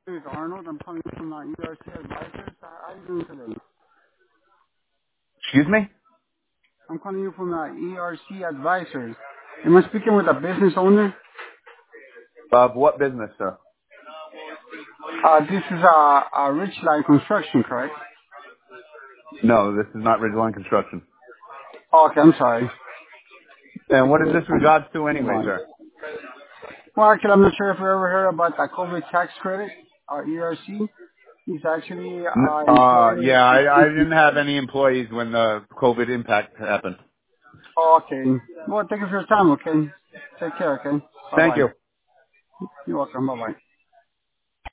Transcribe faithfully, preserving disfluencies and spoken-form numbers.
It's Arnold. I'm calling you from uh, E R C Advisors. Uh, How are you doing today? Excuse me? I'm calling you from uh, E R C Advisors. Am I speaking with a business owner? Of what business, sir? Uh, this is uh, uh, Richline Construction, correct? No, this is not Ridgeline Construction. Oh, okay, I'm sorry. And what is this regards to Hold anyway, on. sir? Well, actually, I'm not sure if you ever heard about the COVID tax credit, uh, E R C. It's actually N- uh, Uh, employers. yeah, I, I didn't have any employees when the COVID impact happened. Oh, okay. Well, thank you for your time, okay? Take care, okay? Thank Bye-bye. you. You're welcome. Bye-bye.